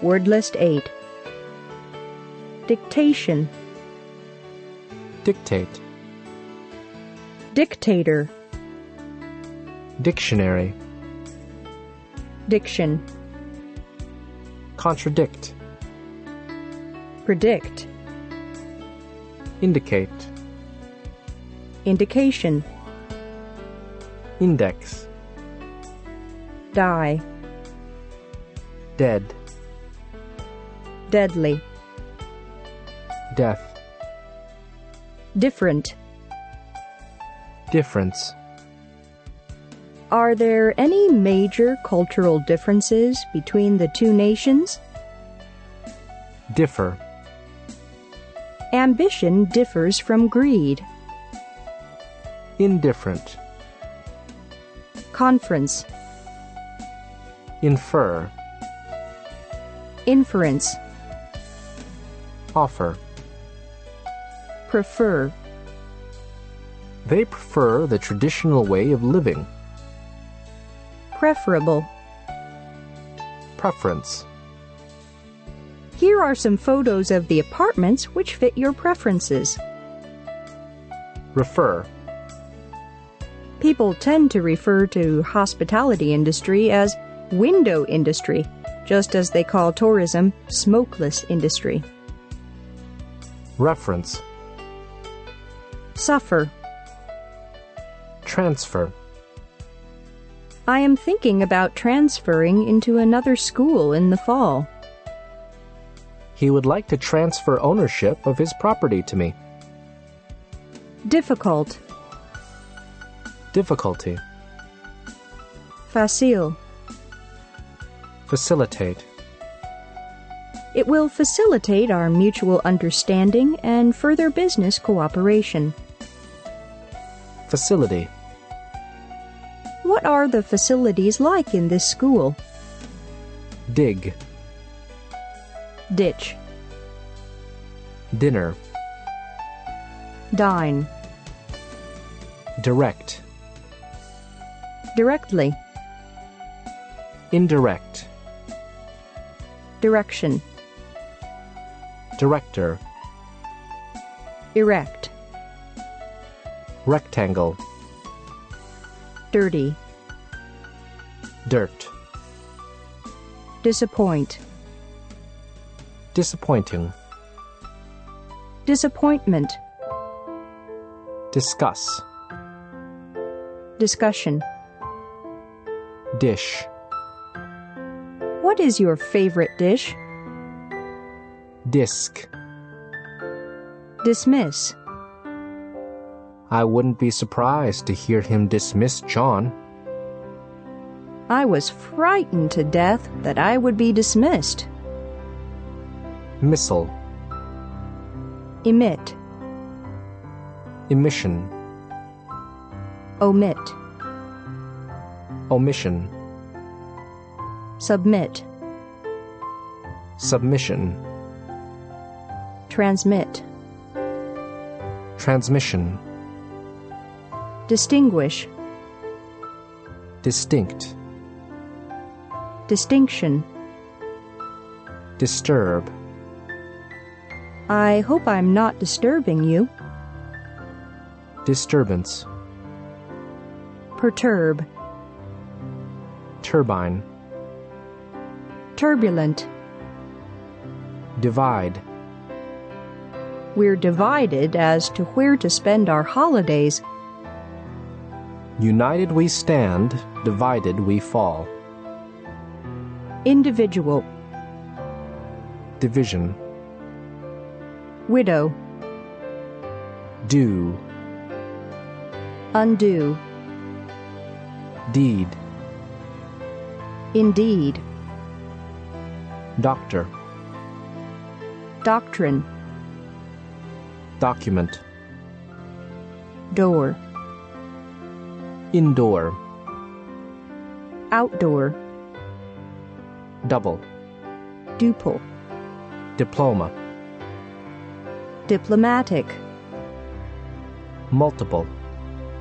Word list 8. Dictation. Dictate. Dictator. Dictionary. Diction. Contradict. Predict. Indicate. Indication. Index. Die. Dead. Deadly. Death. Different. Difference. Are there any major cultural differences between the two nations? Differ. Ambition differs from greed. Indifferent. Conference. Infer. Inference. Offer. Prefer. They prefer the traditional way of living. Preferable. Preference. Here are some photos of the apartments which fit your preferences. Refer. People tend to refer to hospitality industry as window industry, just as they call tourism smokeless industry. Reference. Suffer. Transfer. I am thinking about transferring into another school in the fall. He would like to transfer ownership of his property to me. Difficult. Difficulty. Facile. Facilitate. It will facilitate our mutual understanding and further business cooperation. Facility. What are the facilities like in this school? Dig. Ditch. Dinner. Dine. Direct. Directly. Indirect. Direction. Director. Erect. Rectangle. Dirty. Dirt. Disappoint. Disappointing. Disappointment. Discuss. Discussion. Dish. What is your favorite dish? Disc. Dismiss. I wouldn't be surprised to hear him dismiss John. I was frightened to death that I would be dismissed. Missile. Emit. Emission. Omit. Omission. Submit. Submission. Transmit. Transmission. Distinguish. Distinct. Distinction. Disturb. I hope I'm not disturbing you. Disturbance. Perturb. Turbine. Turbulent. Divide. We're divided as to where to spend our holidays. United we stand, divided we fall. Individual. Division. Widow. Do. Undo. Deed. Indeed. Doctor. Doctrine. Document. Door. Indoor. Outdoor. Double. Duple. Diploma. Diplomatic. Multiple.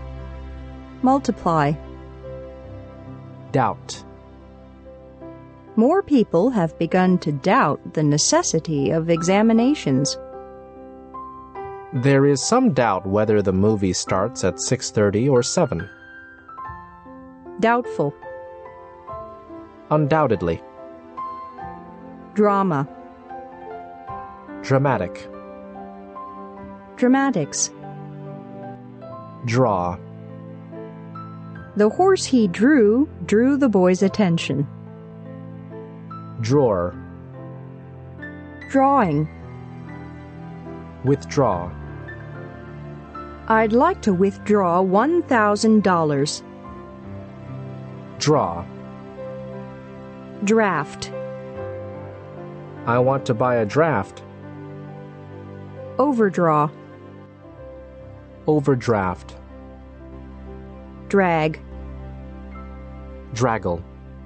Multiply. Doubt. More people have begun to doubt the necessity of examinations. There is some doubt whether the movie starts at 6:30 or 7. Doubtful. Undoubtedly. Drama. Dramatic. Dramatics. Draw. The horse he drew the boy's attention. Drawer. Drawing. Withdraw. I'd like to withdraw $1,000. Draw. Draft. I want to buy a draft. Overdraw. Overdraft. Drag. Draggle.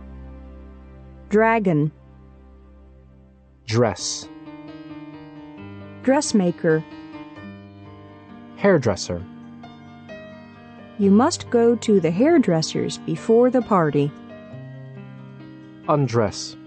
Dragon. Dress. Dressmaker. Hairdresser. You must go to the hairdresser's before the party. Undress.